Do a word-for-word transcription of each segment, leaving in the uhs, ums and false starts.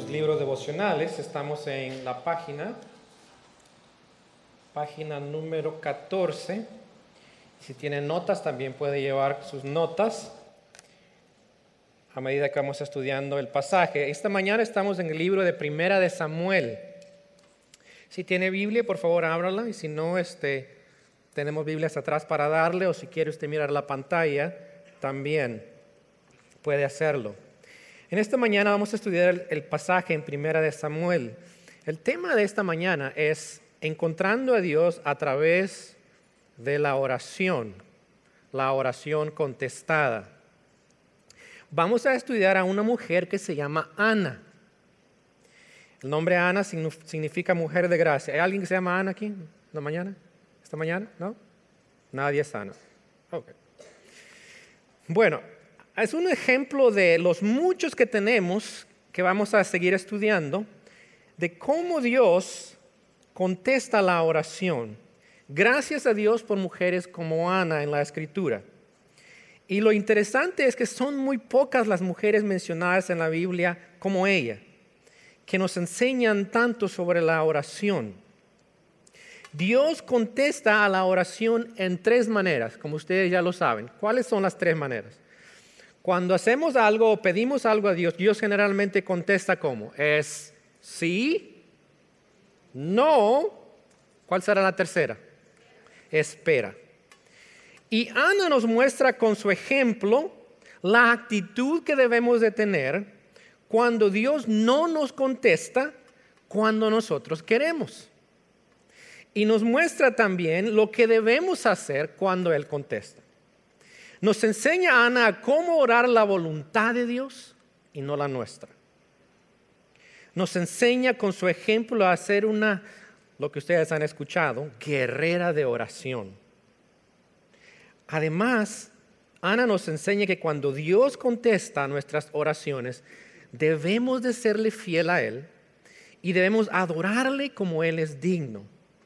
sus libros devocionales. Estamos en la página, página número catorce. Si tienen notas, también puede llevar sus notas a medida que vamos estudiando el pasaje. Esta mañana estamos en el libro de Primera de Samuel. Si tiene Biblia, por favor, ábrala. Y si no, este, tenemos Biblias atrás para darle. O si quiere usted mirar la pantalla, también puede hacerlo. En esta mañana vamos a estudiar el, el pasaje en Primera de Samuel. El tema de esta mañana es encontrando a Dios a través de la oración, la oración contestada. Vamos a estudiar a una mujer que se llama Ana. El nombre Ana significa mujer de gracia. ¿Hay alguien que se llama Ana aquí esta mañana? ¿Esta mañana? ¿No? Nadie es Ana. Okay. Bueno, es un ejemplo de los muchos que tenemos que vamos a seguir estudiando, de cómo Dios contesta la oración. Gracias a Dios por mujeres como Ana en la Escritura. Y lo interesante es que son muy pocas las mujeres mencionadas en la Biblia como ella, que nos enseñan tanto sobre la oración. Dios contesta a la oración en tres maneras, como ustedes ya lo saben. ¿Cuáles son las tres maneras? Cuando hacemos algo o pedimos algo a Dios, Dios generalmente contesta ¿cómo? Es sí, no. ¿Cuál será la tercera? Espera. Y Ana nos muestra con su ejemplo la actitud que debemos de tener cuando Dios no nos contesta cuando nosotros queremos. Y nos muestra también lo que debemos hacer cuando Él contesta. Nos enseña Ana cómo orar la voluntad de Dios y no la nuestra. Nos enseña con su ejemplo a hacer una, lo que ustedes han escuchado, guerrera de oración. Además, Ana nos enseña que cuando Dios contesta a nuestras oraciones, debemos de serle fiel a Él y debemos adorarle como Él es digno.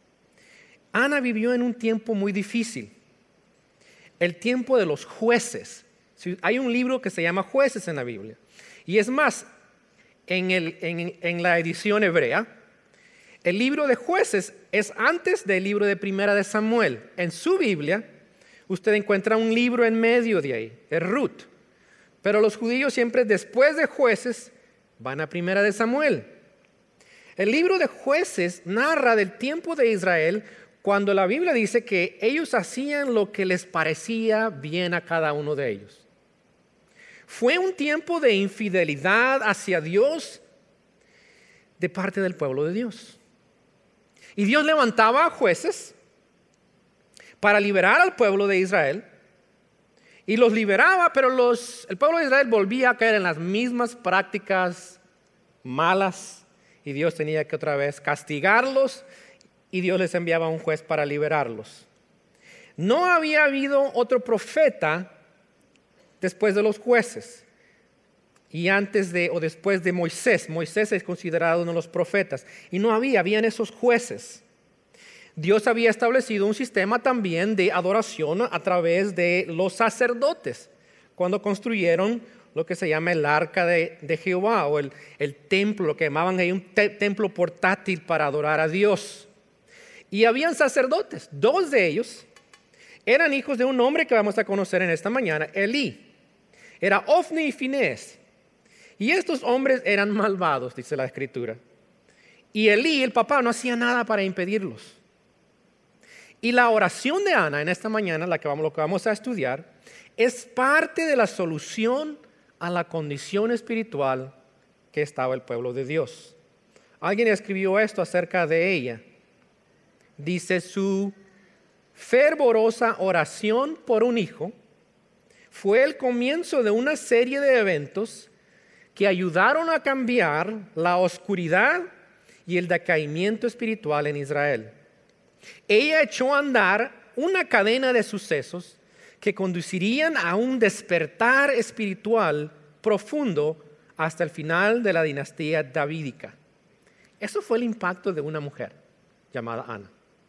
Ana vivió en un tiempo muy difícil, el tiempo de los jueces. Hay un libro que se llama Jueces en la Biblia. Y es más, en, el, en, en la edición hebrea, el libro de Jueces es antes del libro de Primera de Samuel. En su Biblia, usted encuentra un libro en medio de ahí, es Ruth. Pero los judíos siempre después de Jueces van a Primera de Samuel. El libro de Jueces narra del tiempo de Israel cuando la Biblia dice que ellos hacían lo que les parecía bien a cada uno de ellos. Fue un tiempo de infidelidad hacia Dios de parte del pueblo de Dios. Y Dios levantaba a jueces para liberar al pueblo de Israel. Y los liberaba, pero los, el pueblo de Israel volvía a caer en las mismas prácticas malas. Y Dios tenía que otra vez castigarlos. Y Dios les enviaba a un juez para liberarlos. No había habido otro profeta después de los jueces. Y antes de o después de Moisés. Moisés es considerado uno de los profetas. Y no había, habían esos jueces. Dios había establecido un sistema también de adoración a través de los sacerdotes. Cuando construyeron lo que se llama el arca de, de Jehová. O el, el templo, lo que llamaban ahí un te, templo portátil para adorar a Dios. Y habían sacerdotes, dos de ellos eran hijos de un hombre que vamos a conocer en esta mañana, Elí. Era Ofni y Finés. Y estos hombres eran malvados, dice la Escritura. Y Elí, el papá, no hacía nada para impedirlos. Y la oración de Ana en esta mañana, la que vamos, lo que vamos a estudiar, es parte de la solución a la condición espiritual que estaba el pueblo de Dios. Alguien escribió esto acerca de ella. Dice, su fervorosa oración por un hijo fue el comienzo de una serie de eventos que ayudaron a cambiar la oscuridad y el decaimiento espiritual en Israel. Ella echó a andar una cadena de sucesos que conducirían a un despertar espiritual profundo hasta el final de la dinastía davídica. Eso fue el impacto de una mujer llamada Ana.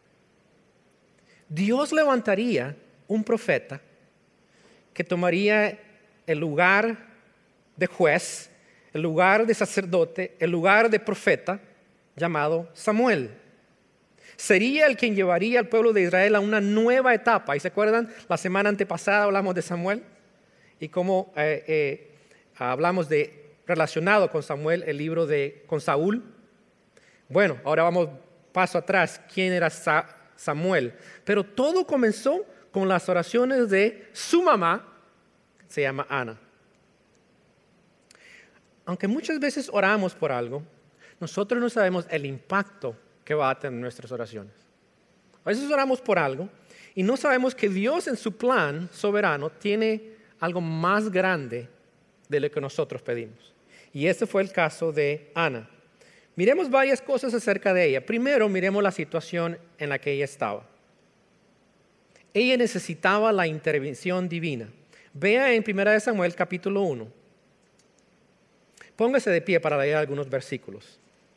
Dios levantaría un profeta que tomaría el lugar de juez el lugar de sacerdote, el lugar de profeta, llamado Samuel. Sería el quien llevaría al pueblo de Israel a una nueva etapa. ¿Y se acuerdan? La semana antepasada hablamos de Samuel y cómo eh, eh, hablamos de, relacionado con Samuel, el libro de, con Saúl. Bueno, ahora vamos paso atrás. ¿Quién era Sa- Samuel? Pero todo comenzó con las oraciones de su mamá, se llama Ana. Aunque muchas veces oramos por algo, nosotros no sabemos el impacto que va a tener nuestras oraciones. A veces oramos por algo y no sabemos que Dios en su plan soberano tiene algo más grande de lo que nosotros pedimos. Y ese fue el caso de Ana. Miremos varias cosas acerca de ella. Primero, miremos la situación en la que ella estaba. Ella necesitaba la intervención divina. Vea en primera de Samuel capítulo uno. Póngase de pie para leer algunos versículos.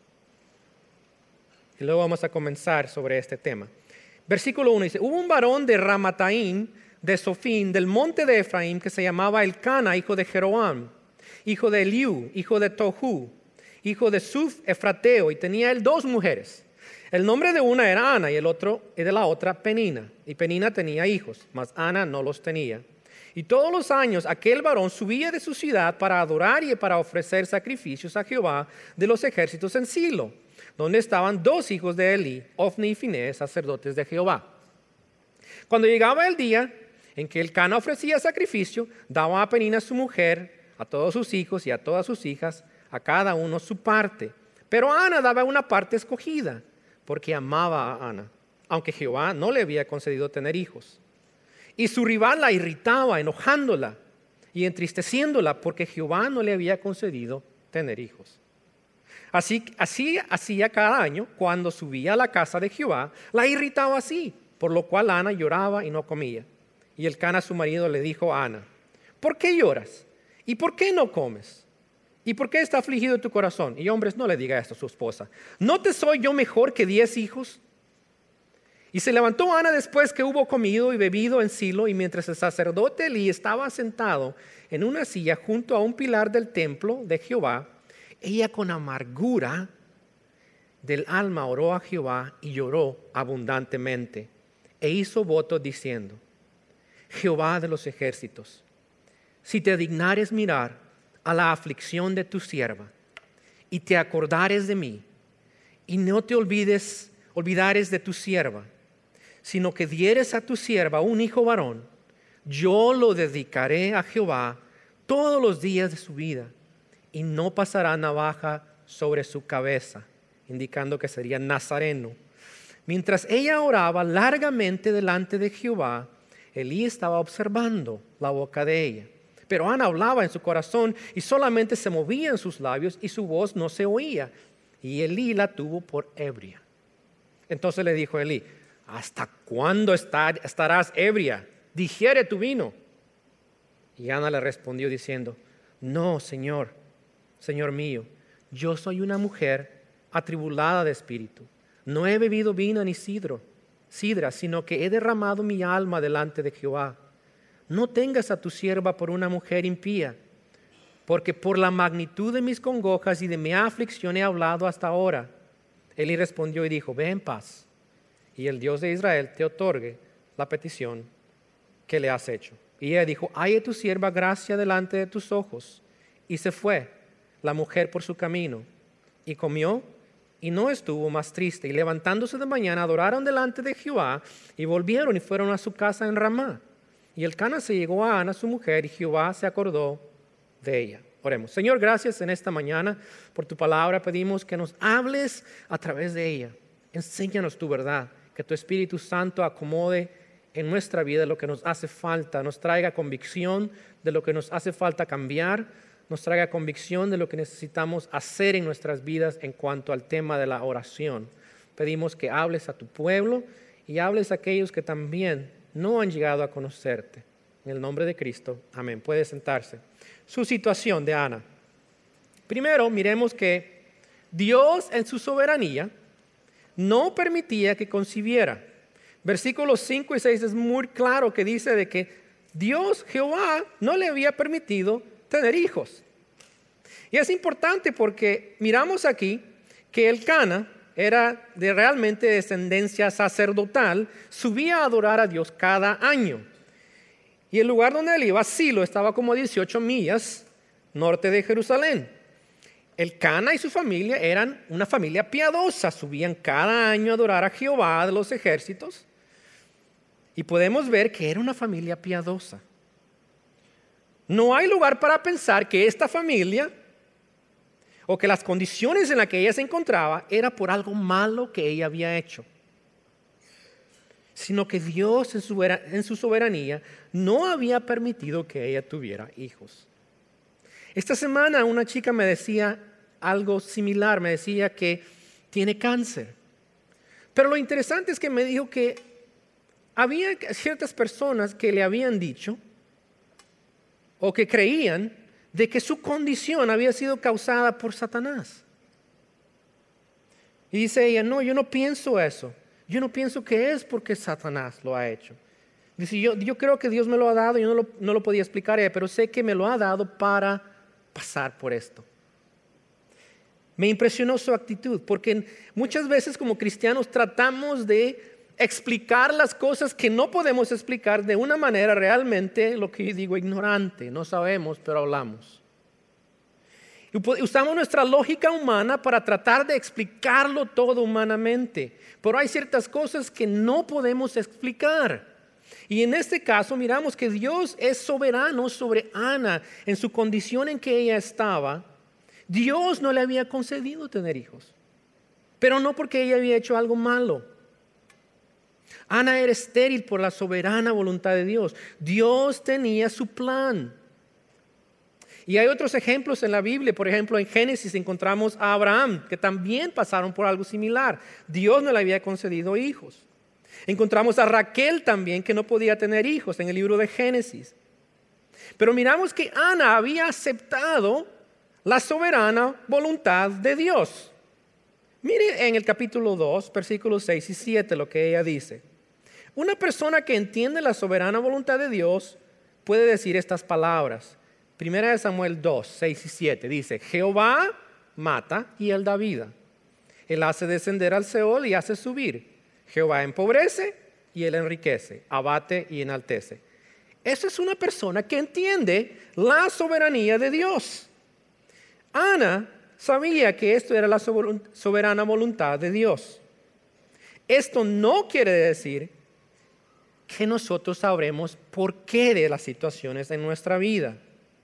Y luego vamos a comenzar sobre este tema. Versículo uno dice, hubo un varón de Ramataim, de Sofín, del monte de Efraín, que se llamaba Elcana, hijo de Jeroam, hijo de Eliú, hijo de Tohu, hijo de Suf Efrateo, y tenía él dos mujeres. El nombre de una era Ana y el otro y de la otra Penina. Y Penina tenía hijos, mas Ana no los tenía. Y todos los años aquel varón subía de su ciudad para adorar y para ofrecer sacrificios a Jehová de los ejércitos en Silo, donde estaban dos hijos de Elí, Ofni y Finés, sacerdotes de Jehová. Cuando llegaba el día en que Elcana ofrecía sacrificio, daba a Penina su mujer, a todos sus hijos y a todas sus hijas, a cada uno su parte. Pero Ana daba una parte escogida, porque amaba a Ana, aunque Jehová no le había concedido tener hijos. Y su rival la irritaba, enojándola y entristeciéndola, porque Jehová no le había concedido tener hijos. Así, así hacía cada año, cuando subía a la casa de Jehová, la irritaba así, por lo cual Ana lloraba y no comía. Y Elcana, su marido, le dijo a Ana, ¿por qué lloras? ¿Y por qué no comes? ¿Y por qué está afligido tu corazón? Y hombres, no le diga esto a su esposa. ¿No te soy yo mejor que diez hijos? Y se levantó Ana después que hubo comido y bebido en Silo, y mientras el sacerdote Elí estaba sentado en una silla junto a un pilar del templo de Jehová, ella con amargura del alma oró a Jehová y lloró abundantemente, e hizo voto diciendo, Jehová de los ejércitos, si te dignares mirar a la aflicción de tu sierva, y te acordares de mí, y no te olvides, olvidares de tu sierva, sino que dieres a tu sierva un hijo varón, yo lo dedicaré a Jehová todos los días de su vida, y no pasará navaja sobre su cabeza, indicando que sería nazareno. Mientras ella oraba largamente delante de Jehová, Elí estaba observando la boca de ella. Pero Ana hablaba en su corazón y solamente se movía en sus labios y su voz no se oía. Y Elí la tuvo por ebria. Entonces le dijo Elí, ¿hasta cuándo estarás ebria? Digiere tu vino. Y Ana le respondió diciendo, no, Señor, Señor mío, yo soy una mujer atribulada de espíritu. No he bebido vino ni sidro, sidra, sino que he derramado mi alma delante de Jehová. No tengas a tu sierva por una mujer impía, porque por la magnitud de mis congojas y de mi aflicción he hablado hasta ahora. Elí respondió y dijo, ve en paz, y el Dios de Israel te otorgue la petición que le has hecho. Y ella dijo, halle tu sierva gracia delante de tus ojos. Y se fue la mujer por su camino, y comió, y no estuvo más triste. Y levantándose de mañana, adoraron delante de Jehová, y volvieron y fueron a su casa en Ramá. Y Elcana se llegó a Ana, su mujer, y Jehová se acordó de ella. Oremos. Señor, gracias en esta mañana por tu palabra. Pedimos que nos hables a través de ella. Enséñanos tu verdad. Que tu Espíritu Santo acomode en nuestra vida lo que nos hace falta. Nos traiga convicción de lo que nos hace falta cambiar. Nos traiga convicción de lo que necesitamos hacer en nuestras vidas en cuanto al tema de la oración. Pedimos que hables a tu pueblo y hables a aquellos que también no han llegado a conocerte. En el nombre de Cristo, amén. Puede sentarse. Su situación de Ana. Primero, miremos que Dios en su soberanía no permitía que concibiera. Versículos cinco y seis es muy claro que dice de que Dios, Jehová, no le había permitido tener hijos. Y es importante porque miramos aquí que el Cana era de realmente descendencia sacerdotal, subía a adorar a Dios cada año. Y el lugar donde él iba, Silo, estaba como a dieciocho millas norte de Jerusalén. El Cana y su familia eran una familia piadosa, subían cada año a adorar a Jehová de los ejércitos. Y podemos ver que era una familia piadosa. No hay lugar para pensar que esta familia o que las condiciones en las que ella se encontraba era por algo malo que ella había hecho, sino que Dios en su, en su soberanía no había permitido que ella tuviera hijos. Esta semana una chica me decía algo similar, me decía que tiene cáncer. Pero lo interesante es que me dijo que había ciertas personas que le habían dicho o que creían de que su condición había sido causada por Satanás. Y dice ella, no, yo no pienso eso. Yo no pienso que es porque Satanás lo ha hecho. Dice, yo, yo creo que Dios me lo ha dado, yo no lo, no lo podía explicar a ella, pero sé que me lo ha dado para pasar por esto. Me impresionó su actitud, porque muchas veces como cristianos tratamos de explicar las cosas que no podemos explicar de una manera realmente, lo que yo digo, ignorante. No sabemos, pero hablamos. Y usamos nuestra lógica humana para tratar de explicarlo todo humanamente. Pero hay ciertas cosas que no podemos explicar. Y en este caso miramos que Dios es soberano sobre Ana en su condición en que ella estaba. Dios no le había concedido tener hijos, pero no porque ella había hecho algo malo. Ana era estéril por la soberana voluntad de Dios. Dios tenía su plan. Y hay otros ejemplos en la Biblia. Por ejemplo, en Génesis encontramos a Abraham, que también pasaron por algo similar. Dios no le había concedido hijos. Encontramos a Raquel también, que no podía tener hijos en el libro de Génesis. Pero miramos que Ana había aceptado la soberana voluntad de Dios. Mire en el capítulo dos, versículos seis y siete lo que ella dice. Una persona que entiende la soberana voluntad de Dios puede decir estas palabras. Primera de Samuel dos, seis y siete dice, Jehová mata y él da vida. Él hace descender al Seol y hace subir. Jehová empobrece y él enriquece, abate y enaltece. Esa es una persona que entiende la soberanía de Dios. Ana sabía que esto era la soberana voluntad de Dios. Esto no quiere decir que nosotros sabremos por qué de las situaciones en nuestra vida.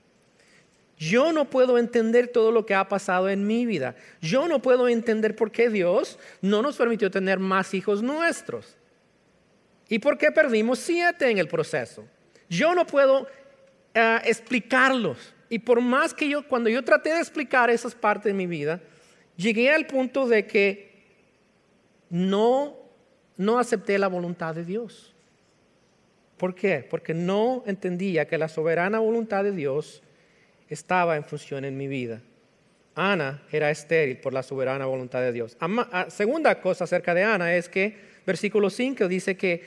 Yo no puedo entender todo lo que ha pasado en mi vida. Yo no puedo entender por qué Dios no nos permitió tener más hijos nuestros. ¿Y por qué perdimos siete en el proceso? Yo no puedo uh, explicarlos. Y por más que yo, cuando yo traté de explicar esas partes de mi vida, llegué al punto de que no, no acepté la voluntad de Dios. ¿Por qué? Porque no entendía que la soberana voluntad de Dios estaba en función en mi vida. Ana era estéril por la soberana voluntad de Dios. Ama, segunda cosa acerca de Ana es que versículo cinco dice que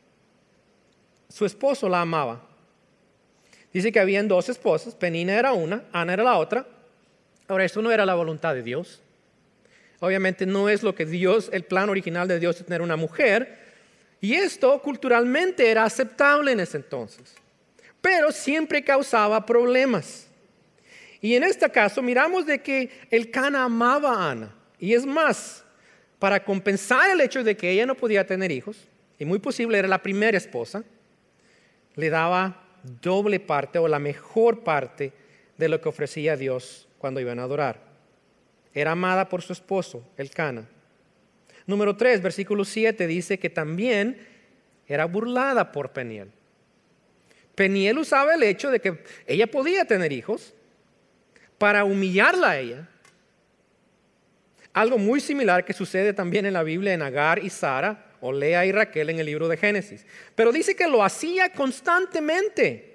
su esposo la amaba. Dice que habían dos esposas, Penina era una, Ana era la otra. Ahora, esto no era la voluntad de Dios. Obviamente no es lo que Dios, el plan original de Dios es tener una mujer. Y esto culturalmente era aceptable en ese entonces. Pero siempre causaba problemas. Y en este caso miramos de que el Cana amaba a Ana. Y es más, para compensar el hecho de que ella no podía tener hijos, y muy posible era la primera esposa, le daba doble parte o la mejor parte de lo que ofrecía Dios cuando iban a adorar. Era amada por su esposo, el Cana. Número tres, versículo siete dice que también era burlada por Peniel. Peniel usaba el hecho de que ella podía tener hijos para humillarla a ella. Algo muy similar que sucede también en la Biblia en Agar y Sara, o Lea y Raquel en el libro de Génesis. Pero dice que lo hacía constantemente.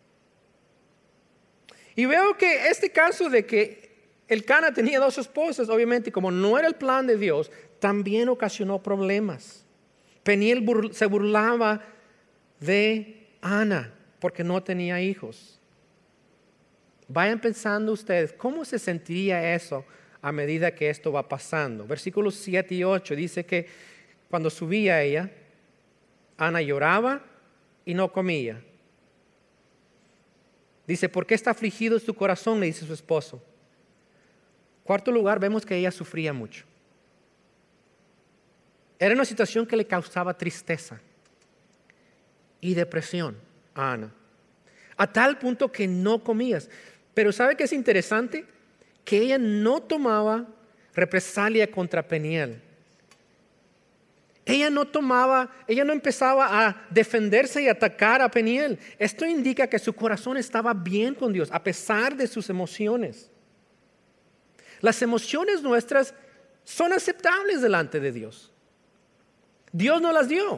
Y veo que este caso de que el Cana tenía dos esposas, obviamente, como no era el plan de Dios, también ocasionó problemas. Peniel bur- se burlaba de Ana porque no tenía hijos. Vayan pensando ustedes, ¿cómo se sentiría eso a medida que esto va pasando? Versículos siete y ocho dice que cuando subía ella, Ana lloraba y no comía. Dice, ¿por qué está afligido tu corazón?, le dice su esposo. Cuarto lugar, vemos que ella sufría mucho. Era una situación que le causaba tristeza y depresión a Ana, a tal punto que no comías. Pero ¿sabe qué es interesante? Que ella no tomaba represalia contra Peniel. Ella no tomaba, ella no empezaba a defenderse y atacar a Peniel. Esto indica que su corazón estaba bien con Dios, a pesar de sus emociones. Las emociones nuestras son aceptables delante de Dios. Dios nos las dio.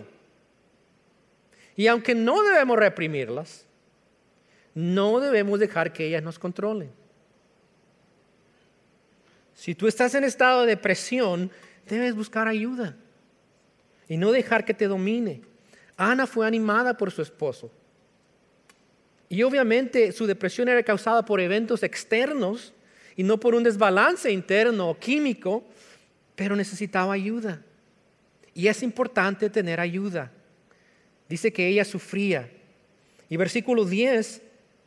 Y aunque no debemos reprimirlas, no debemos dejar que ellas nos controlen. Si tú estás en estado de depresión, debes buscar ayuda y no dejar que te domine. Ana fue animada por su esposo. Y obviamente su depresión era causada por eventos externos y no por un desbalance interno o químico, pero necesitaba ayuda. Y es importante tener ayuda. Dice que ella sufría. Y versículo diez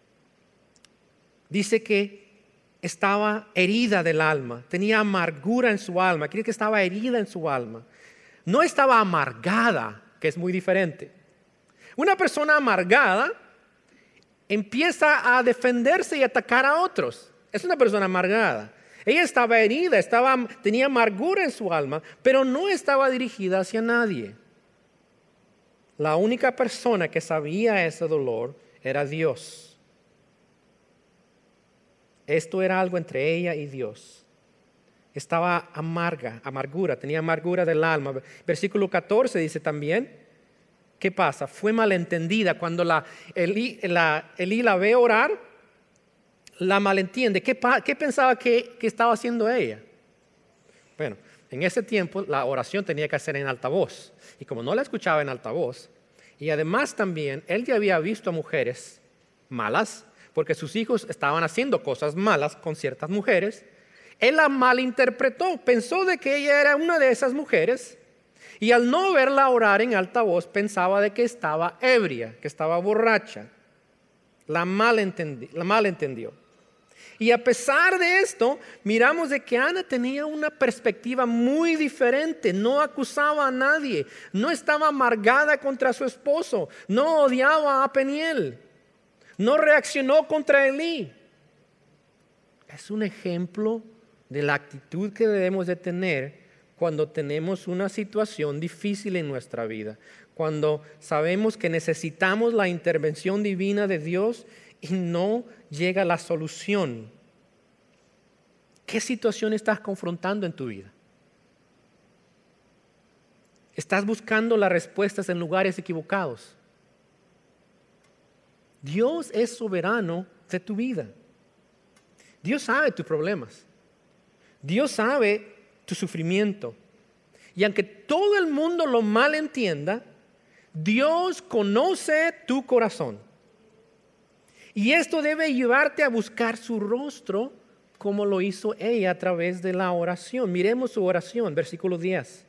dice que estaba herida del alma, tenía amargura en su alma. Quiere que estaba herida en su alma. No estaba amargada, que es muy diferente. Una persona amargada empieza a defenderse y atacar a otros. Es una persona amargada. Ella estaba herida, estaba, tenía amargura en su alma, pero no estaba dirigida hacia nadie. La única persona que sabía ese dolor era Dios. Esto era algo entre ella y Dios. Estaba amarga, amargura, tenía amargura del alma. Versículo catorce dice también, ¿qué pasa? Fue malentendida. Cuando la Elí la, Elí la ve orar, la malentiende. ¿Qué, qué pensaba que, que estaba haciendo ella? Bueno, en ese tiempo la oración tenía que hacer en altavoz. Y como no la escuchaba en altavoz, y además también él ya había visto a mujeres malas, porque sus hijos estaban haciendo cosas malas con ciertas mujeres, él la malinterpretó, pensó de que ella era una de esas mujeres, y al no verla orar en altavoz pensaba de que estaba ebria, que estaba borracha. La malentendió, la malentendió. Y a pesar de esto, miramos de que Ana tenía una perspectiva muy diferente. No acusaba a nadie, no estaba amargada contra su esposo, no odiaba a Peniel, no reaccionó contra Elí. Es un ejemplo de la actitud que debemos de tener cuando tenemos una situación difícil en nuestra vida, cuando sabemos que necesitamos la intervención divina de Dios y no llega la solución. ¿Qué situación estás confrontando en tu vida? ¿Estás buscando las respuestas en lugares equivocados? Dios es soberano de tu vida. Dios sabe tus problemas. Dios sabe tu sufrimiento. Y aunque todo el mundo lo malentienda, Dios conoce tu corazón. Y esto debe llevarte a buscar su rostro como lo hizo ella a través de la oración. Miremos su oración, versículo diez.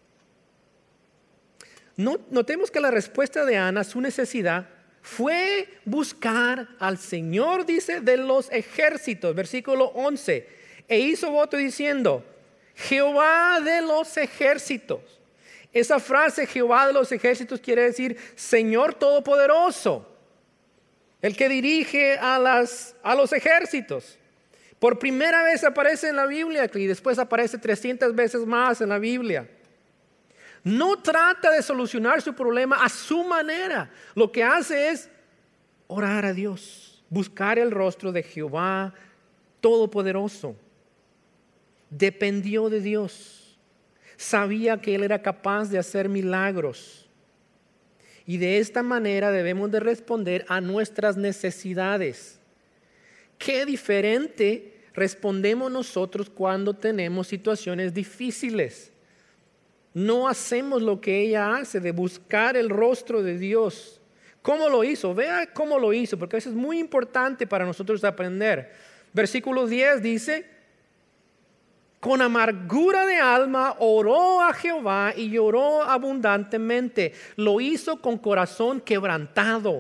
Notemos que la respuesta de Ana a su necesidad fue buscar al Señor, dice, de los ejércitos, versículo once. E hizo voto diciendo, Jehová de los ejércitos. Esa frase, Jehová de los ejércitos, quiere decir Señor Todopoderoso, el que dirige a, las, a los ejércitos. Por primera vez aparece en la Biblia y después aparece trescientas veces más en la Biblia. No trata de solucionar su problema a su manera. Lo que hace es orar a Dios, buscar el rostro de Jehová Todopoderoso. Dependió de Dios. Sabía que Él era capaz de hacer milagros. Y de esta manera debemos de responder a nuestras necesidades. Qué diferente respondemos nosotros cuando tenemos situaciones difíciles. No hacemos lo que ella hace de buscar el rostro de Dios ¿Cómo lo hizo? Vea cómo lo hizo, porque eso es muy importante para nosotros aprender. Versículo diez dice, con amargura de alma oró a Jehová y lloró abundantemente. Lo hizo con corazón quebrantado.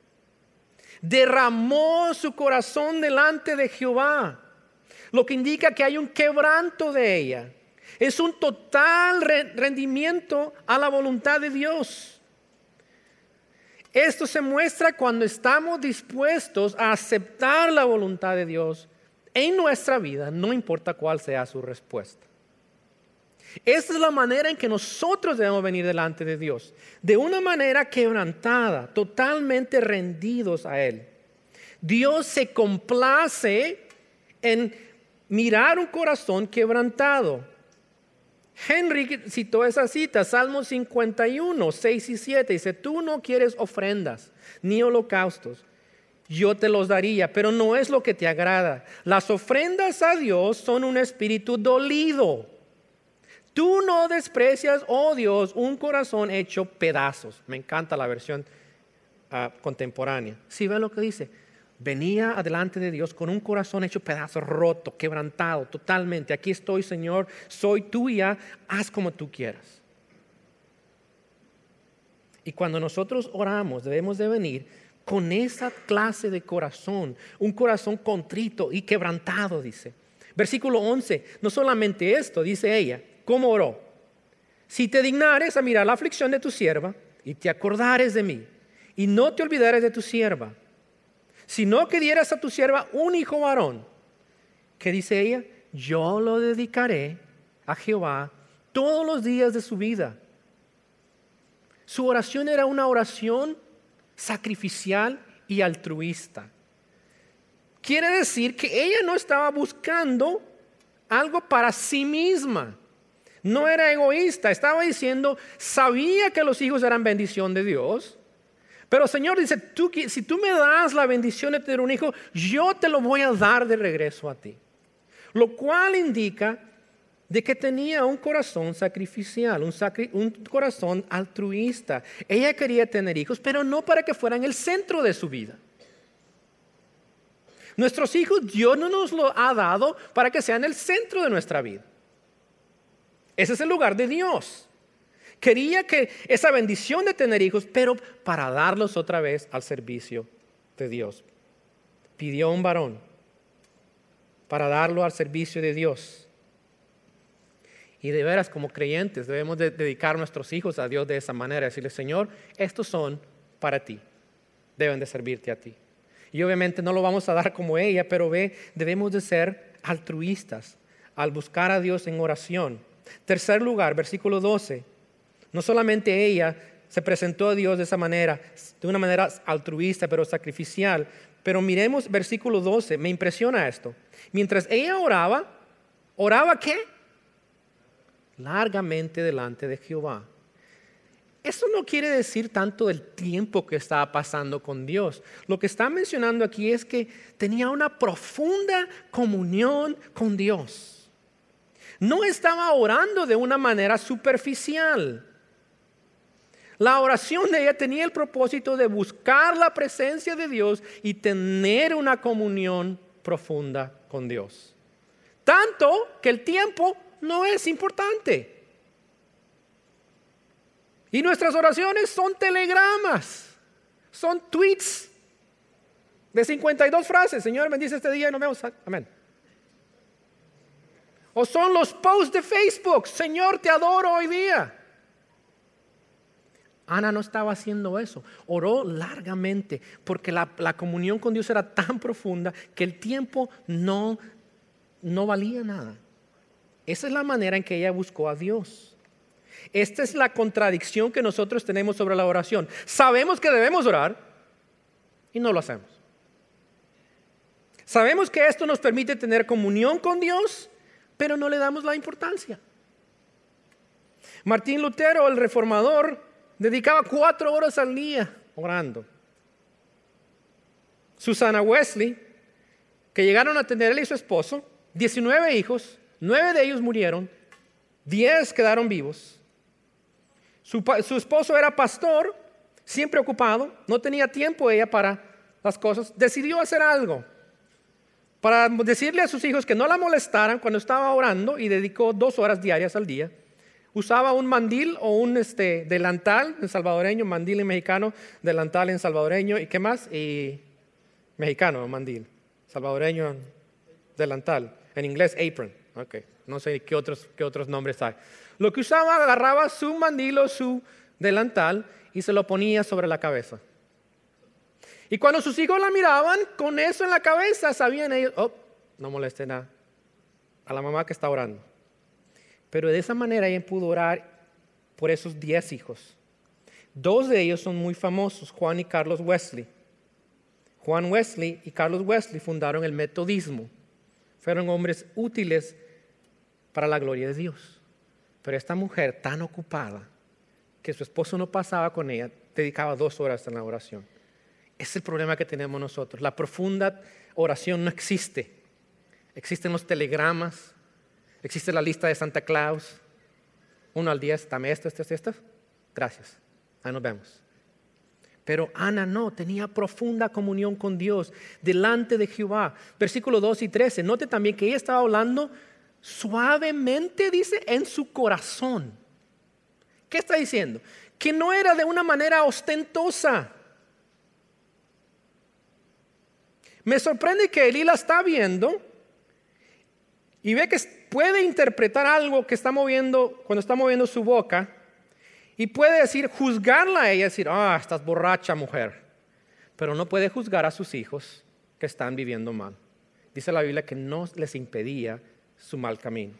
Derramó su corazón delante de Jehová, lo que indica que hay un quebranto de ella. Es un total rendimiento a la voluntad de Dios. Esto se muestra cuando estamos dispuestos a aceptar la voluntad de Dios en nuestra vida, no importa cuál sea su respuesta. Esta es la manera en que nosotros debemos venir delante de Dios, de una manera quebrantada, totalmente rendidos a Él. Dios se complace en mirar un corazón quebrantado. Henry citó esa cita, Salmo cincuenta y uno, seis y siete, dice, tú no quieres ofrendas ni holocaustos, yo te los daría, pero no es lo que te agrada. Las ofrendas a Dios son un espíritu dolido. Tú no desprecias, oh Dios, un corazón hecho pedazos. Me encanta la versión uh, contemporánea. ¿Sí ven lo que dice? Venía adelante de Dios con un corazón hecho pedazos, roto, quebrantado, totalmente. Aquí estoy, Señor, soy tuya, haz como tú quieras. Y cuando nosotros oramos, debemos de venir con esa clase de corazón, un corazón contrito y quebrantado, dice. Versículo once, no solamente esto, dice ella, ¿cómo oró? Si te dignares a mirar la aflicción de tu sierva y te acordares de mí y no te olvidares de tu sierva, sino que dieras a tu sierva un hijo varón, ¿qué dice ella? Yo lo dedicaré a Jehová todos los días de su vida. Su oración era una oración sacrificial y altruista. Quiere decir que ella no estaba buscando algo para sí misma. No era egoísta. Estaba diciendo, sabía que los hijos eran bendición de Dios. Pero Señor dice, tú, si tú me das la bendición de tener un hijo, yo te lo voy a dar de regreso a ti. Lo cual indica de que tenía un corazón sacrificial, un, sacri- un corazón altruista. Ella quería tener hijos, pero no para que fueran el centro de su vida. Nuestros hijos Dios no nos lo ha dado para que sean el centro de nuestra vida. Ese es el lugar de Dios. Quería que esa bendición de tener hijos, pero para darlos otra vez al servicio de Dios. Pidió un varón para darlo al servicio de Dios. Y de veras, como creyentes, debemos de dedicar nuestros hijos a Dios de esa manera. Decirle, Señor, estos son para ti. Deben de servirte a ti. Y obviamente no lo vamos a dar como ella, pero ve, debemos de ser altruistas al buscar a Dios en oración. Tercer lugar, versículo doce. No solamente ella se presentó a Dios de esa manera, de una manera altruista, pero sacrificial. Pero miremos versículo doce, me impresiona esto. Mientras ella oraba, ¿oraba qué? Largamente delante de Jehová. Eso no quiere decir tanto del tiempo que estaba pasando con Dios. Lo que está mencionando aquí es que tenía una profunda comunión con Dios. No estaba orando de una manera superficial. La oración de ella tenía el propósito de buscar la presencia de Dios y tener una comunión profunda con Dios. Tanto que el tiempo no es importante. Y nuestras oraciones son telegramas, son tweets de cincuenta y dos frases. Señor, bendice este día y nos vemos. Amén. O son los posts de Facebook. Señor, te adoro hoy día. Ana no estaba haciendo eso. Oró largamente porque la, la comunión con Dios era tan profunda que el tiempo no, no valía nada. Esa es la manera en que ella buscó a Dios. Esta es la contradicción que nosotros tenemos sobre la oración. Sabemos que debemos orar y no lo hacemos. Sabemos que esto nos permite tener comunión con Dios, pero no le damos la importancia. Martín Lutero, el reformador, dedicaba cuatro horas al día orando. Susana Wesley, que llegaron a tener él y su esposo, diecinueve hijos, nueve de ellos murieron, diez quedaron vivos. Su, su esposo era pastor siempre ocupado, no tenía tiempo ella para las cosas, decidió hacer algo para decirle a sus hijos que no la molestaran cuando estaba orando y dedicó dos horas diarias al día. Usaba un mandil o un este, delantal en salvadoreño, mandil en mexicano, delantal en salvadoreño, ¿y qué más? Y mexicano, mandil, salvadoreño, delantal, en inglés apron, ok, no sé qué otros, qué otros nombres hay. Lo que usaba, agarraba su mandil o su delantal y se lo ponía sobre la cabeza. Y cuando sus hijos la miraban con eso en la cabeza, sabían ellos, oh, no molesten a, a la mamá que está orando. Pero de esa manera ella pudo orar por esos diez hijos. Dos de ellos son muy famosos, Juan y Carlos Wesley. Juan Wesley y Carlos Wesley fundaron el metodismo. Fueron hombres útiles para la gloria de Dios. Pero esta mujer tan ocupada que su esposo no pasaba con ella, dedicaba dos horas en la oración. Ese es el problema que tenemos nosotros. La profunda oración no existe. Existen los telegramas, existe la lista de Santa Claus. Uno al día, dame esto, esto, esto, esto. Gracias. Ahí nos vemos. Pero Ana no, tenía profunda comunión con Dios delante de Jehová. Versículos dos y trece. Note también que ella estaba hablando suavemente, dice, en su corazón. ¿Qué está diciendo? Que no era de una manera ostentosa. Me sorprende que Elí la está viendo y ve que puede interpretar algo que está moviendo, cuando está moviendo su boca, y puede decir, juzgarla a ella, decir, ah, estás borracha, mujer. Pero no puede juzgar a sus hijos que están viviendo mal. Dice la Biblia que no les impedía su mal camino.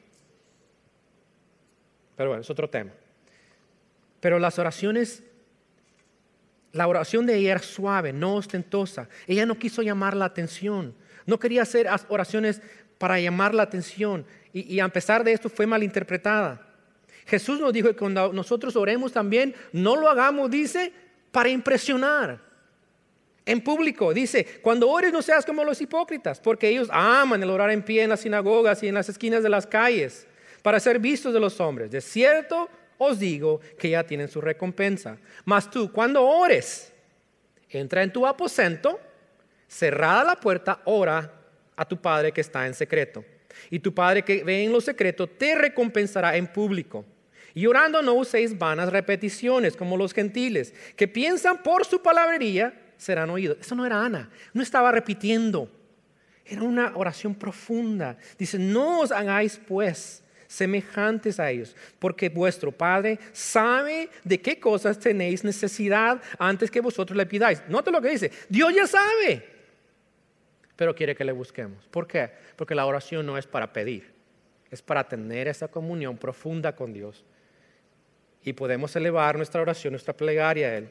Pero bueno, es otro tema. Pero las oraciones, la oración de ella era suave, no ostentosa. Ella no quiso llamar la atención. No quería hacer oraciones para llamar la atención. Y, y a pesar de esto fue malinterpretada. Jesús nos dijo que cuando nosotros oremos también, no lo hagamos, dice, para impresionar. En público, dice, cuando ores no seas como los hipócritas, porque ellos aman el orar en pie en las sinagogas y en las esquinas de las calles, para ser vistos de los hombres. De cierto os digo que ya tienen su recompensa. Mas tú, cuando ores, entra en tu aposento, cerrada la puerta, ora a tu Padre que está en secreto. Y tu Padre que ve en lo secreto te recompensará en público. Y orando no uséis vanas repeticiones como los gentiles, que piensan por su palabrería serán oídos. Eso no era Ana, no estaba repitiendo. Era una oración profunda. Dice, no os hagáis pues semejantes a ellos, porque vuestro Padre sabe de qué cosas tenéis necesidad antes que vosotros le pidáis. Note lo que dice, Dios ya sabe, pero quiere que le busquemos. ¿Por qué? Porque la oración no es para pedir, es para tener esa comunión profunda con Dios. Y podemos elevar nuestra oración, nuestra plegaria a Él.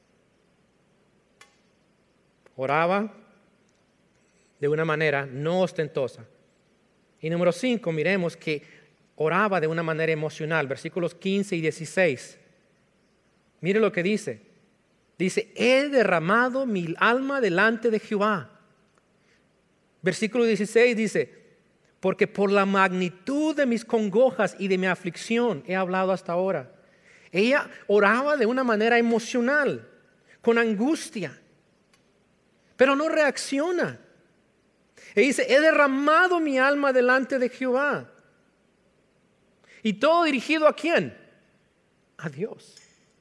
Oraba de una manera no ostentosa. Y número cinco, miremos que oraba de una manera emocional. Versículos quince y dieciséis. Mire lo que dice. Dice, he derramado mi alma delante de Jehová. Versículo dieciséis dice, porque por la magnitud de mis congojas y de mi aflicción he hablado hasta ahora. Ella oraba de una manera emocional, con angustia, pero no reacciona. Ella dice, he derramado mi alma delante de Jehová. ¿Y todo dirigido a quién? A Dios.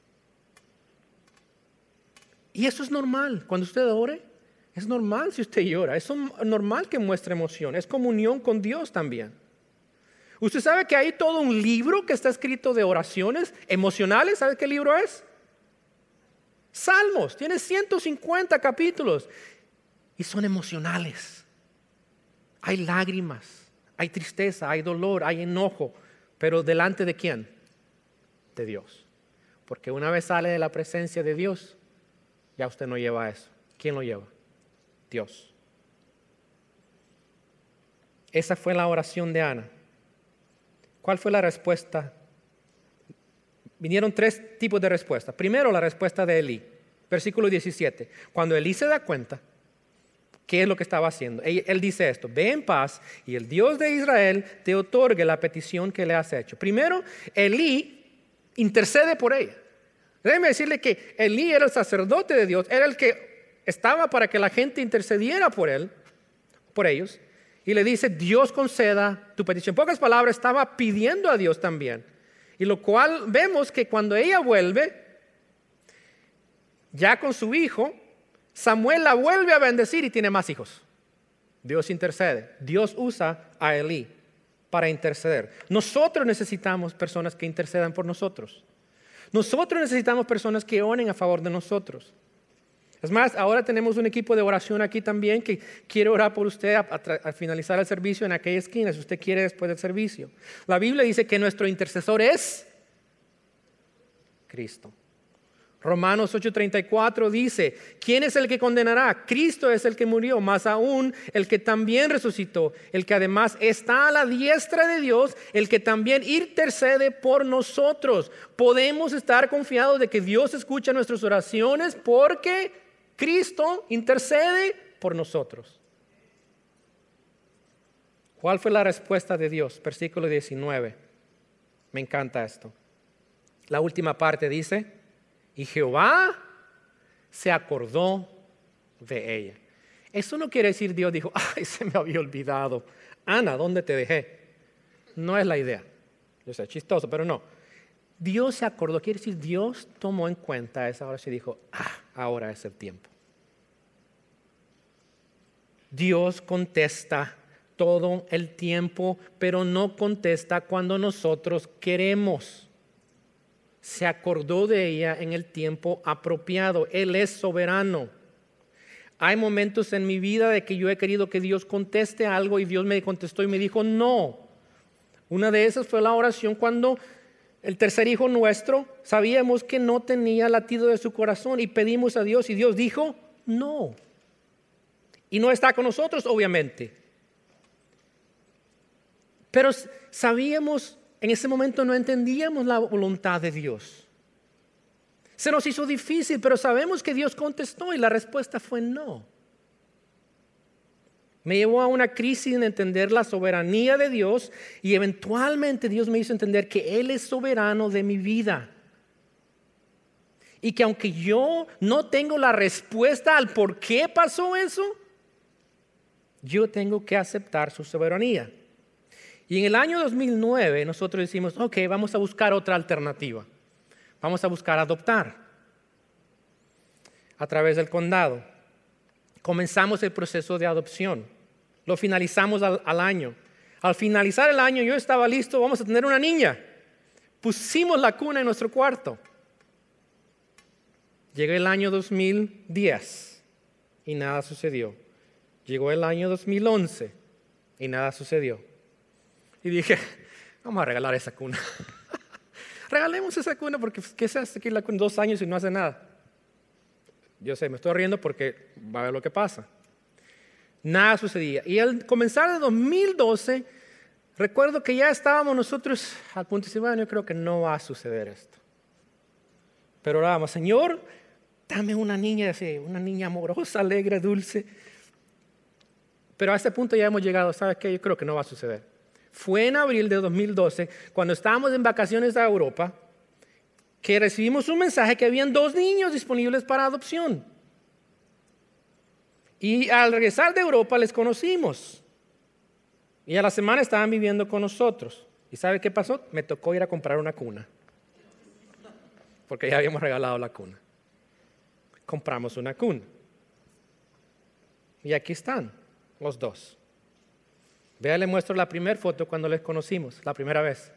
Y eso es normal. Cuando usted ore, es normal si usted llora. Es normal que muestre emoción. Es comunión con Dios también. Usted sabe que hay todo un libro que está escrito de oraciones emocionales. ¿Sabe qué libro es? Salmos. Tiene ciento cincuenta capítulos. Y son emocionales. Hay lágrimas, hay tristeza, hay dolor, hay enojo. Pero ¿delante de quién? De Dios. Porque una vez sale de la presencia de Dios, ya usted no lleva eso. ¿Quién lo lleva? Dios. Esa fue la oración de Ana. ¿Cuál fue la respuesta? Vinieron tres tipos de respuesta. Primero, la respuesta de Elí. Versículo diecisiete. Cuando Elí se da cuenta, ¿qué es lo que estaba haciendo? Él, él dice esto, ve en paz y el Dios de Israel te otorgue la petición que le has hecho. Primero, Elí intercede por ella. Déjeme decirle que Elí era el sacerdote de Dios, era el que estaba para que la gente intercediera por él, por ellos. Y le dice, Dios conceda tu petición. En pocas palabras, estaba pidiendo a Dios también. Y lo cual vemos que cuando ella vuelve, ya con su hijo, Samuel la vuelve a bendecir y tiene más hijos. Dios intercede. Dios usa a Elí para interceder. Nosotros necesitamos personas que intercedan por nosotros. Nosotros necesitamos personas que oren a favor de nosotros. Es más, ahora tenemos un equipo de oración aquí también que quiere orar por usted al finalizar el servicio en aquella esquina, si usted quiere después del servicio. La Biblia dice que nuestro intercesor es Cristo. Romanos ocho treinta y cuatro dice, ¿quién es el que condenará? Cristo es el que murió, más aún el que también resucitó, el que además está a la diestra de Dios, el que también intercede por nosotros. Podemos estar confiados de que Dios escucha nuestras oraciones porque Cristo intercede por nosotros. ¿Cuál fue la respuesta de Dios? Versículo diecinueve. Me encanta esto. La última parte dice, y Jehová se acordó de ella. Eso no quiere decir Dios dijo, ay, se me había olvidado. Ana, ¿dónde te dejé? No es la idea. Yo sé, chistoso, pero no. Dios se acordó, quiere decir Dios tomó en cuenta esa hora y dijo, ah, ahora es el tiempo. Dios contesta todo el tiempo, pero no contesta cuando nosotros queremos. Se acordó de ella en el tiempo apropiado. Él es soberano. Hay momentos en mi vida de que yo he querido que Dios conteste algo y Dios me contestó y me dijo no. Una de esas fue la oración cuando el tercer hijo nuestro sabíamos que no tenía latido de su corazón y pedimos a Dios y Dios dijo no. Y no está con nosotros, obviamente. Pero sabíamos, en ese momento no entendíamos la voluntad de Dios. Se nos hizo difícil, pero sabemos que Dios contestó y la respuesta fue no. Me llevó a una crisis en entender la soberanía de Dios y eventualmente Dios me hizo entender que Él es soberano de mi vida. Y que aunque yo no tengo la respuesta al por qué pasó eso, yo tengo que aceptar su soberanía. Y en el año dos mil nueve nosotros decimos, ok, vamos a buscar otra alternativa. Vamos a buscar adoptar a través del condado. Comenzamos el proceso de adopción. Lo finalizamos al, al año. Al finalizar el año yo estaba listo, vamos a tener una niña. Pusimos la cuna en nuestro cuarto. Llegó el año dos mil diez y nada sucedió. Llegó el año dos mil once y nada sucedió. Y dije, vamos a regalar esa cuna. Regalemos esa cuna porque ¿qué se hace aquí la cuna dos años y no hace nada? Yo sé, me estoy riendo porque va a ver lo que pasa. Nada sucedía. Y al comenzar de dos mil doce, recuerdo que ya estábamos nosotros al punto de decir, bueno, yo creo que no va a suceder esto. Pero orábamos, Señor, dame una niña así, una niña amorosa, alegre, dulce. Pero a este punto ya hemos llegado, ¿sabes qué? Yo creo que no va a suceder. Fue en abril de dos mil doce, cuando estábamos en vacaciones a Europa, que recibimos un mensaje que habían dos niños disponibles para adopción. Y al regresar de Europa les conocimos. Y a la semana estaban viviendo con nosotros. ¿Y sabe qué pasó? Me tocó ir a comprar una cuna. Porque ya habíamos regalado la cuna. Compramos una cuna. Y aquí están los dos. Vea, le muestro la primera foto cuando les conocimos, la primera vez.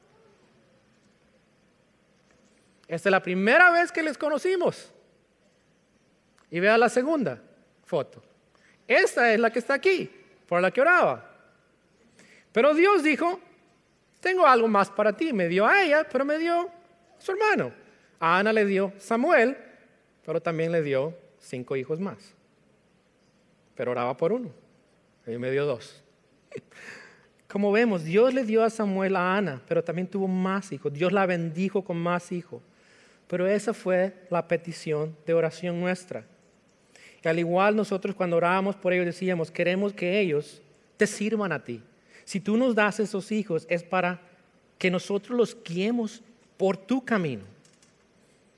Esta es la primera vez que les conocimos. Y vea la segunda foto. Esta es la que está aquí, por la que oraba. Pero Dios dijo, tengo algo más para ti. Me dio a ella, pero me dio a su hermano. A Ana le dio Samuel, pero también le dio cinco hijos más. Pero oraba por uno. Y me dio dos. Como vemos, Dios le dio a Samuel a Ana, pero también tuvo más hijos. Dios la bendijo con más hijos. Pero esa fue la petición de oración nuestra. Y al igual nosotros cuando orábamos por ellos decíamos, queremos que ellos te sirvan a ti. Si tú nos das esos hijos es para que nosotros los guiemos por tu camino.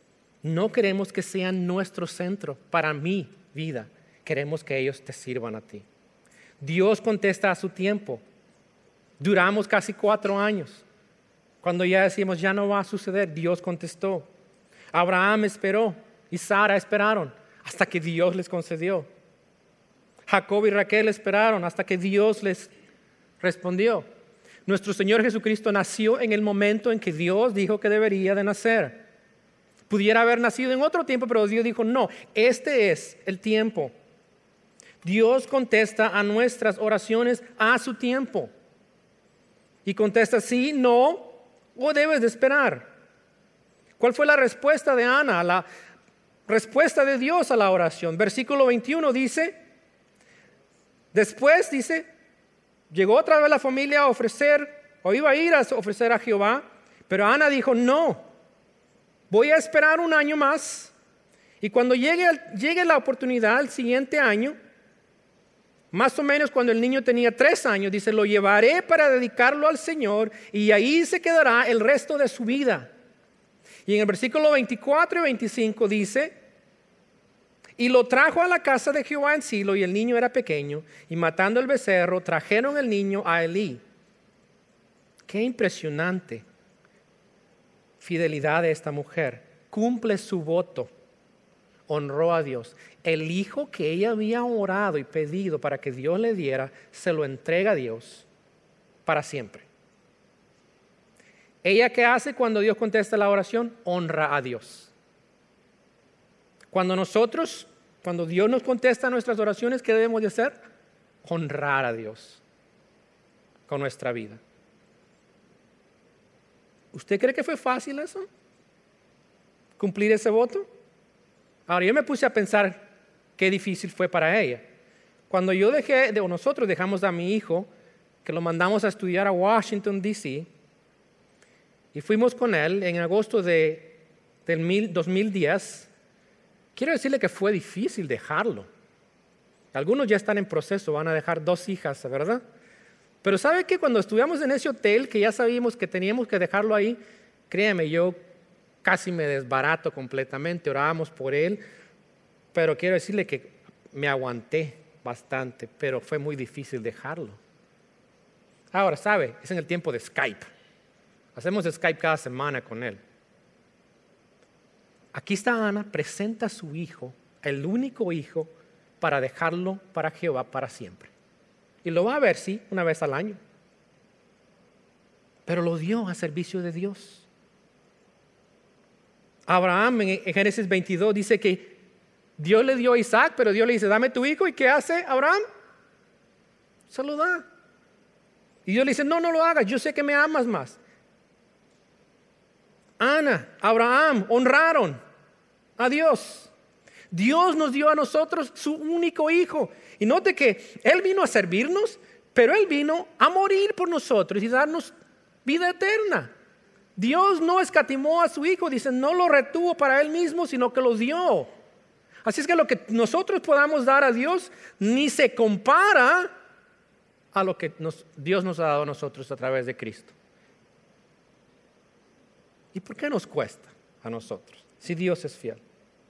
No queremos que sean nuestro centro para mi vida. Queremos que ellos te sirvan a ti. Dios contesta a su tiempo. Duramos casi cuatro años. Cuando ya decimos, ya no va a suceder, Dios contestó. Abraham esperó y Sara esperaron hasta que Dios les concedió. Jacob y Raquel esperaron hasta que Dios les respondió. Nuestro Señor Jesucristo nació en el momento en que Dios dijo que debería de nacer. Pudiera haber nacido en otro tiempo, pero Dios dijo, no, este es el tiempo. Dios contesta a nuestras oraciones a su tiempo. Y contesta sí, no, o debes de esperar. ¿Cuál fue la respuesta de Ana? La respuesta de Dios a la oración. Versículo veintiuno dice, después dice, llegó otra vez la familia a ofrecer, o iba a ir a ofrecer a Jehová, pero Ana dijo, no, voy a esperar un año más, y cuando llegue, llegue la oportunidad el siguiente año, más o menos cuando el niño tenía tres años, dice, lo llevaré para dedicarlo al Señor, y ahí se quedará el resto de su vida. Y en el versículo veinticuatro y veinticinco dice, y lo trajo a la casa de Jehová en Silo, y el niño era pequeño, y matando el becerro, trajeron el niño a Elí. Qué impresionante fidelidad de esta mujer. Cumple su voto, honró a Dios. El hijo que ella había orado y pedido para que Dios le diera, se lo entrega a Dios para siempre. ¿Ella qué hace cuando Dios contesta la oración? Honra a Dios. Cuando nosotros, cuando Dios nos contesta nuestras oraciones, ¿qué debemos de hacer? Honrar a Dios con nuestra vida. ¿Usted cree que fue fácil eso? ¿Cumplir ese voto? Ahora yo me puse a pensar qué difícil fue para ella. Cuando yo dejé, o nosotros dejamos a mi hijo, que lo mandamos a estudiar a Washington, D C, y fuimos con él en agosto de, del dos mil diez. Quiero decirle que fue difícil dejarlo. Algunos ya están en proceso, van a dejar dos hijas, ¿verdad? Pero ¿sabe qué? Cuando estuvimos en ese hotel, que ya sabíamos que teníamos que dejarlo ahí, créeme, yo casi me desbarato completamente, orábamos por él, pero quiero decirle que me aguanté bastante, pero fue muy difícil dejarlo. Ahora, ¿sabe? Es en el tiempo de Skype. Hacemos Skype cada semana con él. Aquí está Ana, presenta a su hijo, el único hijo, para dejarlo para Jehová para siempre. Y lo va a ver, sí, una vez al año. Pero lo dio a servicio de Dios. Abraham en Génesis veintidós dice que Dios le dio a Isaac, pero Dios le dice, dame tu hijo. ¿Y qué hace Abraham? Se lo da. Y Dios le dice, no, no lo hagas, yo sé que me amas más. Ana, Abraham honraron a Dios. Dios nos dio a nosotros su único hijo. Y note que Él vino a servirnos, pero Él vino a morir por nosotros y darnos vida eterna. Dios no escatimó a su hijo, dice, no lo retuvo para Él mismo, sino que lo dio. Así es que lo que nosotros podamos dar a Dios ni se compara a lo que nos, Dios nos ha dado a nosotros a través de Cristo. ¿Y por qué nos cuesta a nosotros si Dios es fiel?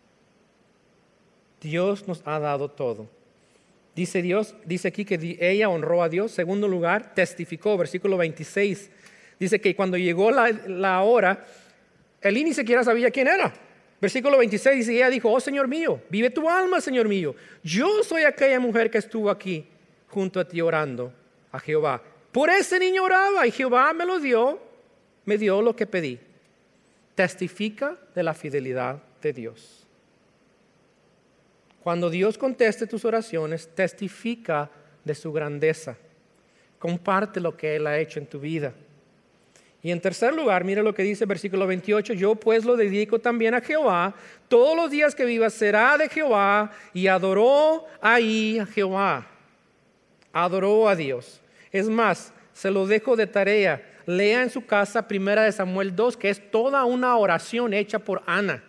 Dios nos ha dado todo. Dice Dios, dice aquí que ella honró a Dios. Segundo lugar, testificó, versículo veintiséis. Dice que cuando llegó la, la hora, Elí ni siquiera sabía quién era. Versículo veintiséis dice, ella dijo, oh Señor mío, vive tu alma, Señor mío. Yo soy aquella mujer que estuvo aquí junto a ti orando a Jehová. Por ese niño oraba y Jehová me lo dio, me dio lo que pedí. Testifica de la fidelidad de Dios. Cuando Dios conteste tus oraciones, testifica de su grandeza. Comparte lo que Él ha hecho en tu vida. Y en tercer lugar, mira lo que dice el versículo veintiocho, yo pues lo dedico también a Jehová, todos los días que viva será de Jehová, y adoró ahí a Jehová. Adoró a Dios. Es más, se lo dejo de tarea. Lea en su casa Primera de Samuel dos, que es toda una oración hecha por Ana.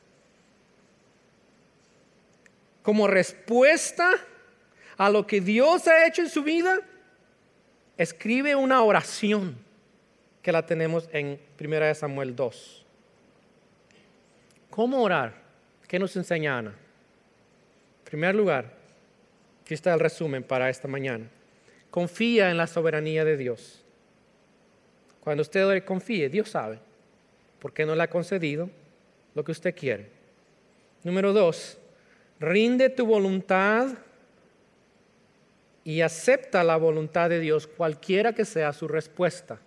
Como respuesta a lo que Dios ha hecho en su vida, escribe una oración que la tenemos en Primera de Samuel dos. ¿Cómo orar? ¿Qué nos enseña Ana? En primer lugar, aquí está el resumen para esta mañana. Confía en la soberanía de Dios. Cuando usted confíe, Dios sabe por qué no le ha concedido lo que usted quiere. Número dos, rinde tu voluntad y acepta la voluntad de Dios, cualquiera que sea su respuesta.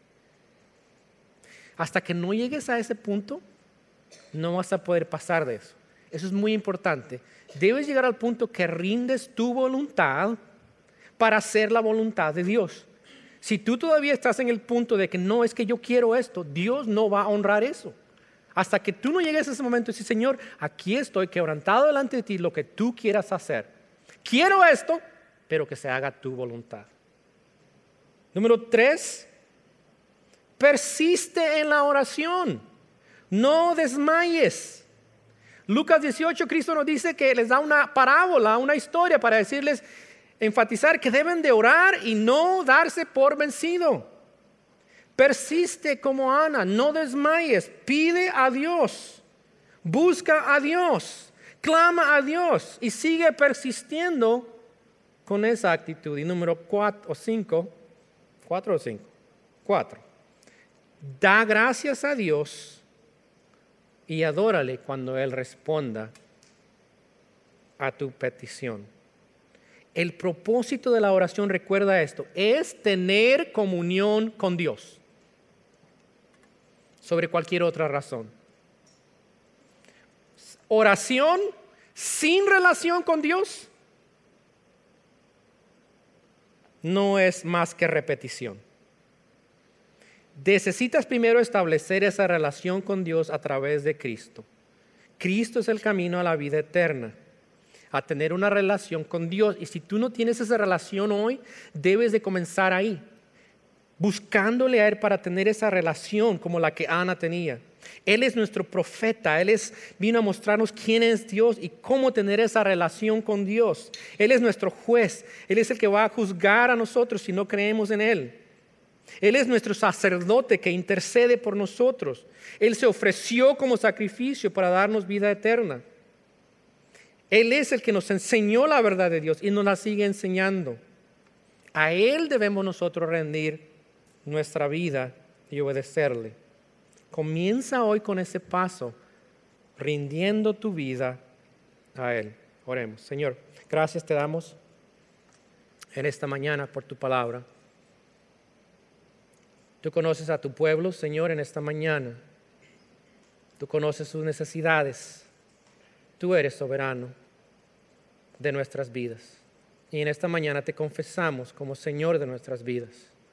Hasta que no llegues a ese punto, no vas a poder pasar de eso. Eso es muy importante. Debes llegar al punto que rindes tu voluntad para hacer la voluntad de Dios. Si tú todavía estás en el punto de que no, es que yo quiero esto, Dios no va a honrar eso. Hasta que tú no llegues a ese momento y dices, Señor, aquí estoy quebrantado delante de ti, lo que tú quieras hacer. Quiero esto, pero que se haga tu voluntad. Número tres, persiste en la oración. No desmayes. Lucas dieciocho, Cristo nos dice que les da una parábola, una historia para decirles, enfatizar que deben de orar y no darse por vencido. Persiste como Ana, no desmayes, pide a Dios, busca a Dios, clama a Dios y sigue persistiendo con esa actitud. Y número cuatro o cinco, cuatro o cinco, cuatro. Da gracias a Dios y adórale cuando Él responda a tu petición. El propósito de la oración, recuerda esto, es tener comunión con Dios sobre cualquier otra razón. Oración sin relación con Dios no es más que repetición. Necesitas primero establecer esa relación con Dios a través de Cristo. Cristo es el camino a la vida eterna, a tener una relación con Dios. Y si tú no tienes esa relación hoy, debes de comenzar ahí, buscándole a Él para tener esa relación como la que Ana tenía. Él es nuestro profeta, Él es, vino a mostrarnos quién es Dios y cómo tener esa relación con Dios. Él es nuestro juez, Él es el que va a juzgar a nosotros si no creemos en Él. Él es nuestro sacerdote que intercede por nosotros. Él se ofreció como sacrificio para darnos vida eterna. Él es el que nos enseñó la verdad de Dios y nos la sigue enseñando. A Él debemos nosotros rendir nuestra vida y obedecerle. Comienza hoy con ese paso, rindiendo tu vida a Él. Oremos. Señor, gracias te damos en esta mañana por tu palabra. Tú conoces a tu pueblo, Señor, en esta mañana. Tú conoces sus necesidades. Tú eres soberano de nuestras vidas. Y en esta mañana te confesamos como Señor de nuestras vidas.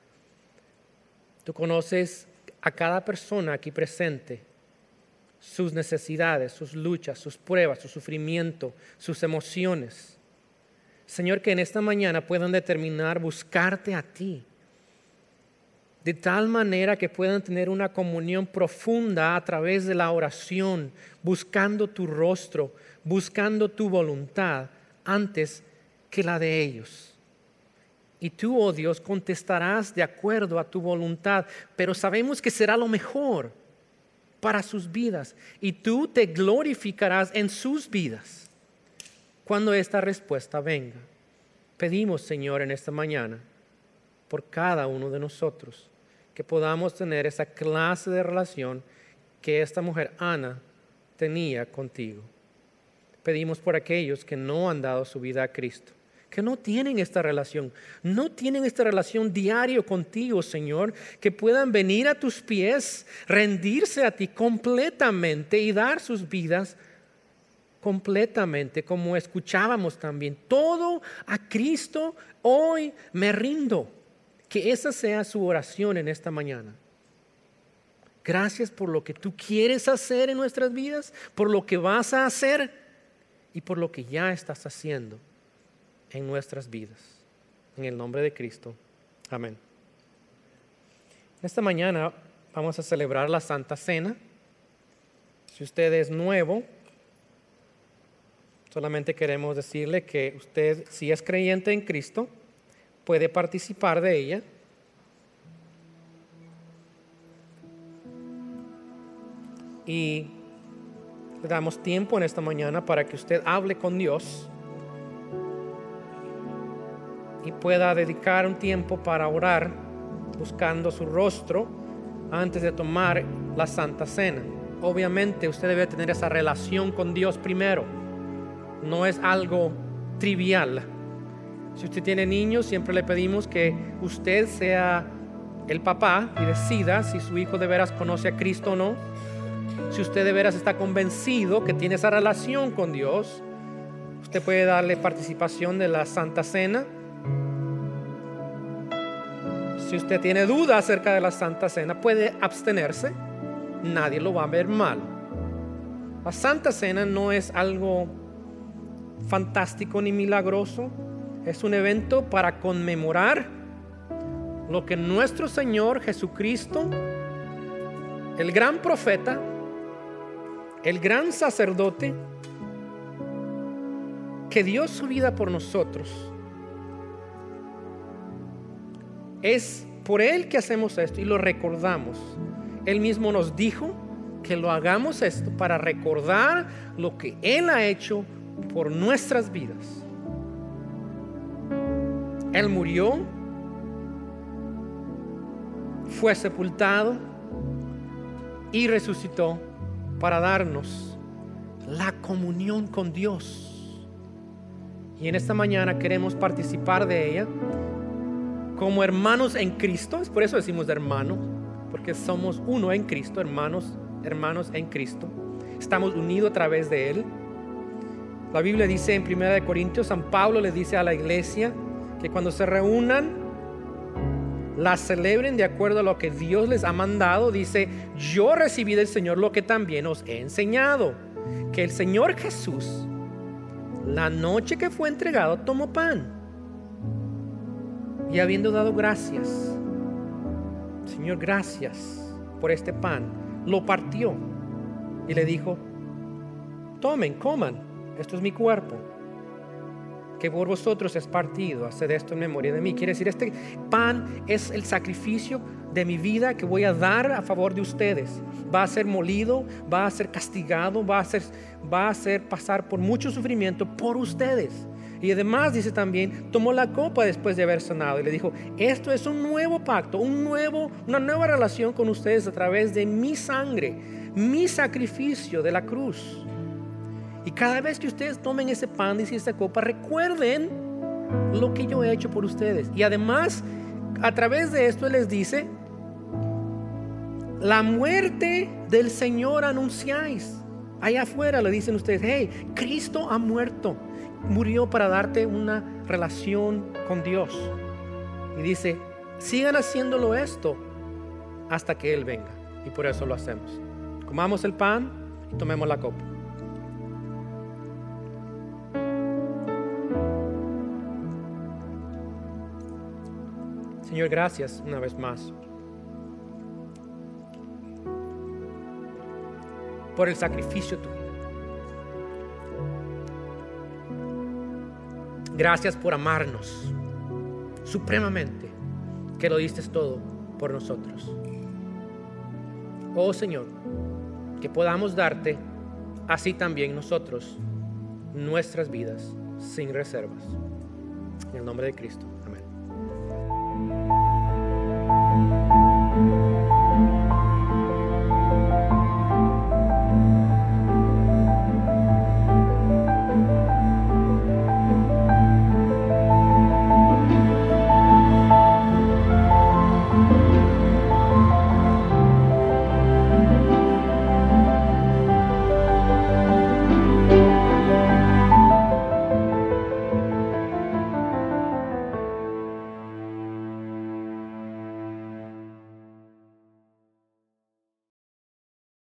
Tú conoces a cada persona aquí presente, sus necesidades, sus luchas, sus pruebas, su sufrimiento, sus emociones. Señor, que en esta mañana puedan determinar buscarte a ti, de tal manera que puedan tener una comunión profunda a través de la oración, buscando tu rostro, buscando tu voluntad antes que la de ellos. Y tú, oh Dios, contestarás de acuerdo a tu voluntad, pero sabemos que será lo mejor para sus vidas y tú te glorificarás en sus vidas cuando esta respuesta venga. Pedimos, Señor, en esta mañana por cada uno de nosotros que podamos tener esa clase de relación que esta mujer Ana tenía contigo. Pedimos por aquellos que no han dado su vida a Cristo, que no tienen esta relación, no tienen esta relación diaria contigo, Señor, que puedan venir a tus pies, rendirse a ti completamente y dar sus vidas completamente, como escuchábamos también. Todo a Cristo hoy me rindo. Que esa sea su oración en esta mañana. Gracias por lo que tú quieres hacer en nuestras vidas, por lo que vas a hacer y por lo que ya estás haciendo en nuestras vidas. En el nombre de Cristo. Amén. Esta mañana vamos a celebrar la Santa Cena. Si usted es nuevo, solamente queremos decirle que usted, si es creyente en Cristo, puede participar de ella. Y Le damos tiempo en esta mañana para que usted hable con Dios y pueda dedicar un tiempo para orar buscando su rostro antes de tomar la Santa Cena. Obviamente usted debe tener esa relación con Dios primero. No es algo trivial. Si usted tiene niños, siempre le pedimos que usted sea el papá y decida si su hijo de veras conoce a Cristo o no. Si usted de veras está convencido que tiene esa relación con Dios, usted puede darle participación de la Santa Cena. Si usted tiene duda acerca de la Santa Cena, puede abstenerse. Nadie lo va a ver mal. La Santa Cena no es algo fantástico ni milagroso. Es un evento para conmemorar lo que nuestro Señor Jesucristo, el gran profeta, el gran sacerdote, que dio su vida por nosotros. Es por Él que hacemos esto y lo recordamos. Él mismo nos dijo que lo hagamos esto para recordar lo que Él ha hecho por nuestras vidas. Él murió, fue sepultado y resucitó para darnos la comunión con Dios. Y en esta mañana queremos participar de ella como hermanos en Cristo. Es por eso decimos hermanos, porque somos uno en Cristo, hermanos, hermanos en Cristo. Estamos unidos a través de Él. La Biblia dice en primera de Corintios, San Pablo le dice a la iglesia que cuando se reúnan, la celebren de acuerdo a lo que Dios les ha mandado. Dice: yo recibí del Señor lo que también os he enseñado, que el Señor Jesús, la noche que fue entregado, tomó pan y habiendo dado gracias, Señor, gracias por este pan, lo partió y le dijo: tomen, coman, esto es mi cuerpo, que por vosotros es partido, haced esto en memoria de mí. Quiere decir, este pan es el sacrificio de mi vida que voy a dar a favor de ustedes. Va a ser molido, va a ser castigado, va a ser, va a ser pasar por mucho sufrimiento por ustedes. Y además dice también, tomó la copa después de haber cenado y le dijo: esto es un nuevo pacto, un nuevo, una nueva relación con ustedes a través de mi sangre, mi sacrificio de la cruz. Y cada vez que ustedes tomen ese pan y esa copa, recuerden lo que yo he hecho por ustedes. Y además, a través de esto les dice: la muerte del Señor anunciáis. Allá afuera le dicen ustedes: hey, Cristo ha muerto, murió para darte una relación con Dios. Y dice: sigan haciéndolo esto hasta que Él venga. Y por eso lo hacemos. Comamos el pan y tomemos la copa. Señor, gracias una vez más por el sacrificio tuyo. Gracias por amarnos supremamente, que lo diste todo por nosotros. Oh Señor, que podamos darte así también nosotros nuestras vidas sin reservas. En el nombre de Cristo. Amén.